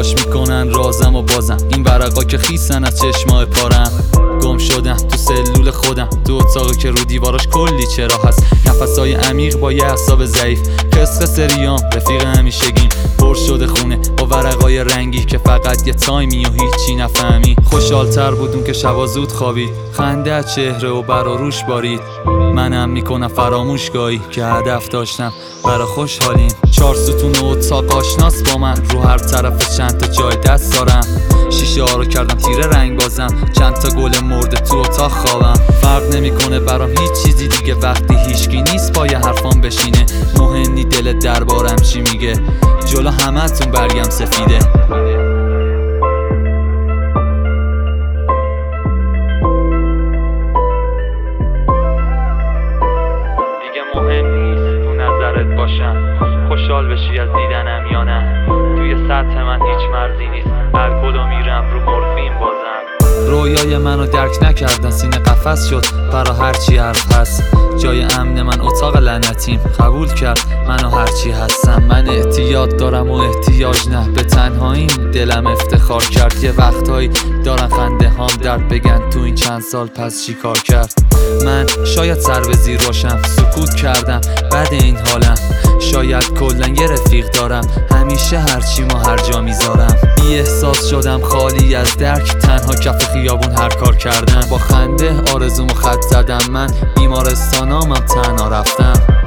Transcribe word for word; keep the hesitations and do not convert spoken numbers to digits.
فاش میکنن رازم و بازم این ورقا که خیسن از چشمای پارم. گم شدم تو سلول خودم، تو اتاقی که رو دیواراش کلی چرا هست. نفسای عمیق با یه اعصاب ضعیف، قصقص ریام رفیق همیشگیم. پر شده خونه با ورقای رنگی که فقط یه تایمی و هیچی نفهمی. خوشحالتر بودم که شبا زود خوابید، خنده از چهره و بر و روش بارید. منم میکنم فراموش گاهی که هدف داشتم برا خوشحالیم. چهار ستون و اتاق آشناس با من، رو هر طرف چند تا جای دست دارم. شیشه ها رو کردم تیره رنگ بازم، چند تا گل مرده تو اتاق خوابم. فرق نمیکنه برام هیچ چیزی دیگه وقتی هیچکی نیست پای حرفام بشینه. مهم نی دل دربارم چی میگه، جلو همتون برگم سفیده. دیگه مهم نیست تو نظرت باشم، خوشحال بشی از دیدنم یا نه. توی سطح من هیچ مرزی نیست، الکل و میرم رو مورفین بازم. رویای منو درک نکردن، سینه قفس شد برا هرچی حرف هست. جای امن من اتاق لعنتیم، قبول کرد منو هرچی هستم. من احتیاط دارم و احتیاج نه به تنهاییم، دلم افتخار کرد. یه وقتهایی دارن خنده هام درد بگن تو این چند سال پس چی کار کرد. من شاید سر به زیر باشم، سکوت کردم بعد این حالم. شاید کلن یه رفیق دارم، همیشه هرچی ما هر جا میذارم. بی احساس شدم خالی از درک، تنها کف خیابون هر کار کردم. با خنده آرزومو خط زدم، من بیمارستانامم تنها رفتم.